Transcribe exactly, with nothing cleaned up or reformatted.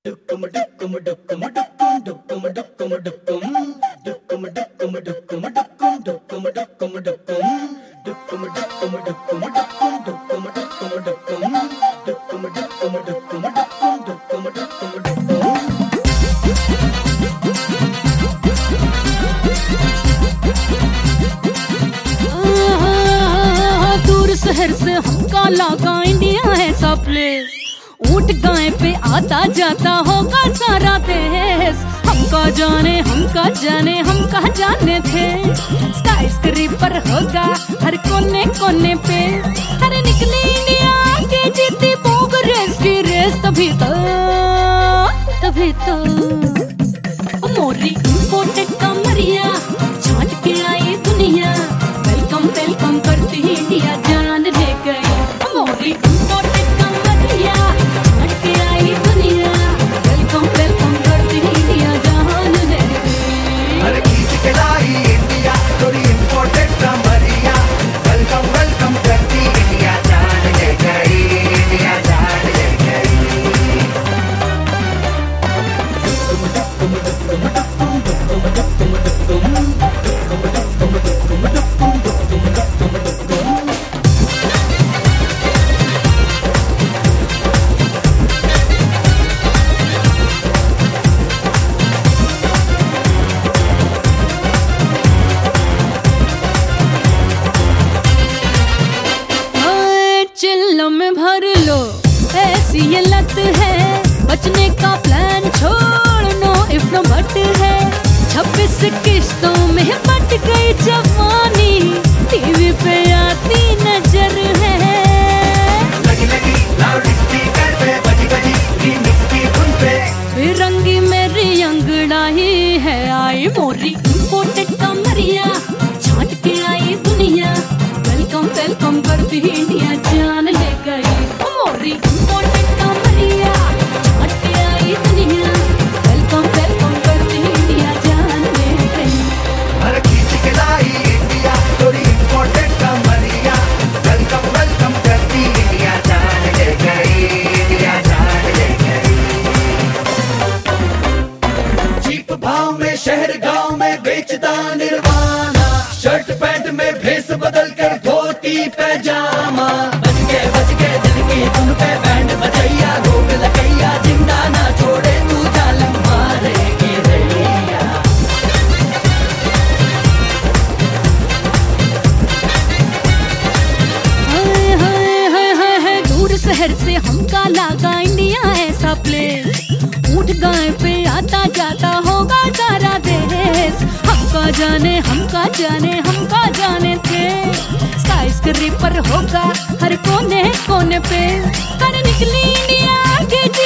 दूर शहर से हमका लगा इंडिया है सा प्लेस। ऊंट गाय पे आता जाता होगा सारा देश। हमका जाने हमका जाने हमका जाने थे। स्काई स्क्रीपर होगा हर कोने कोने पे। अरे निकली इंडिया के जीती भोग रेस की रेस। तभी तो तभी तो मोरी इम्पोर्टेड कमरिया छाट के आई दुनिया। वेलकम वेलकम करती इंडिया जान ले गई। मोरी इम्पोर्टेड कमरिया छाट के आई दुनिया। वेलकम वेलकम करती इंडिया जान ले गई। अरे खींच के लाई इंडिया थोड़ी इम्पोर्टेड कमरिया। वेलकम वेलकम करती इंडिया जान ले गई। इंडिया जान ले गई। चिल्लों में भर लो ऐसी ये लत है। बचने का प्लान छोड़ नो इफ नो बट है। छब्बीस किश्तों में बट गई जवानी। टीवी पे आती नजर है। लगी लगी लाउड स्पीकर पे बजी बजी रीमिक्स की धुन पे। फिरंगी मेरी अंगड़ाई है आई। मोरी इम्पोर्टेड कमरिया छाट के आई दुनिया। वेलकम वेलकम करती इंडिया जान ले गई। मोरी इम्पोर्टेड कमरिया छाट के आई दुनिया। वेलकम वेलकम करती इंडिया जान ले गई। अरे खींच के लाई इंडिया थोड़ी इम्पोर्टेड कमरिया। वेलकम वेलकम करती इंडिया जान ले गई। इंडिया जान ले गई। चीप भाव में शहर गांव में बेचता निर्वाणा। शर्ट पैंट में भेस बदल कर धोती पैजामा। बच के बच के दिल की धुन पे बैंड बजैया। रोक लगैया जिंदा ना छोड़े तू जालम मारेगी रैया। हाय हाय हाय हाय हाय दूर शहर से हमका लगा इंडिया ऐसा प्लेस। ऊंट गाय पे आता जाता होगा सारा देश। हमका जाने हमका जाने हमका जाने थे। स्काई स्क्रीपर होगा हर कोने कोने पे। हर निकली इंडिया के